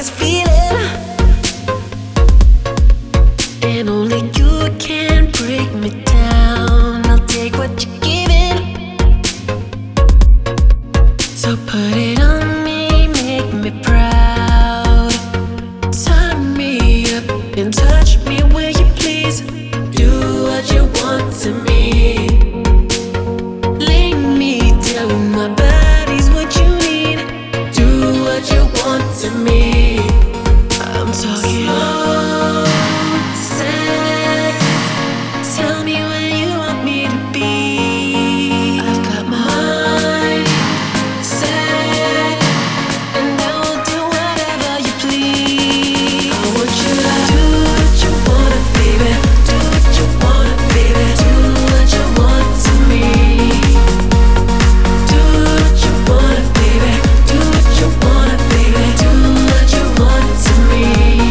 this feeling, and only you can break me down. I'll take what you're giving, so put it on me, make me proud. Turn me up and touch me, will you please? Do what you want to me. Lay me down, my body's what you need. Do what you want to me. I'm talking slow sex. Tell me where you want me to be. I've got my mind set, and I will do whatever you please. I want you to do what you wanna, baby. Do what you wanna, baby. Do what you want to me. Do what you wanna, baby. Do what you wanna, baby. Do what you want to me.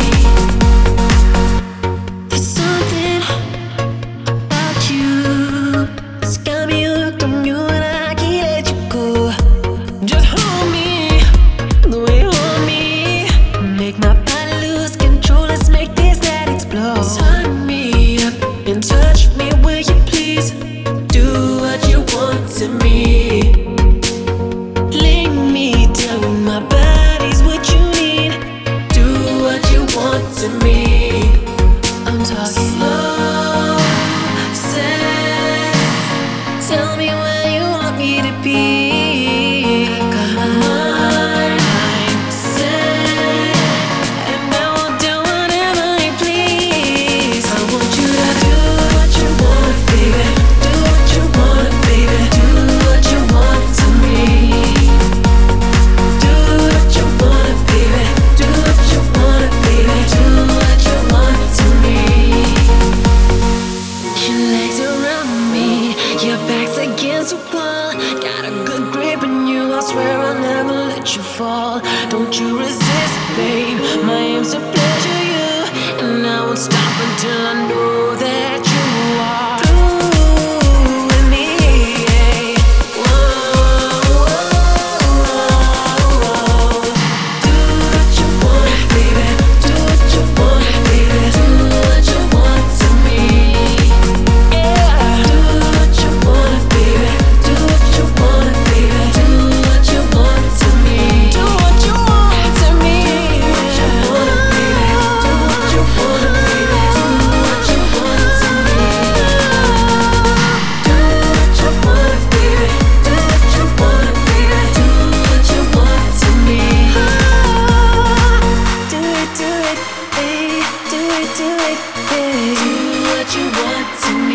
There's something about you that's got me hooked on you, and I can't let you go. Just hold me the way you hold me. Make my body lose control. Let's make this night explode. Turn me up and touch me, will you please? Do what you want to me. Lay me down, my body's what you need. Do what you want to me. I'm talking slow sex. Tell me where you want me to be. I've got my mind set, and I will do whatever you please. I want you to do what you want, baby. Do what you want, baby. Do what you want to me. Do what you want, baby. Do what you want, baby. Do what you want to me. Your legs around me, your back's against the wall. Got a good grip on you, I swear I'll never let you fall. Don't you resist, babe. My aim's to pleasure you, and I won't stop until I know that you are through with me. Whoa, whoa, whoa. Do what you want, baby. Do what you want, baby. Do what you want to me. Yeah. Do what you want, baby. Do what you want, baby. Do what you want to me. Do what you want to me. Do what you want, baby. Do what you want, baby. Do what you want to me. Do what you want, baby. Do what you want, baby. Do what you want to me. Do it, babe. Do it, babe. Do what you want to me.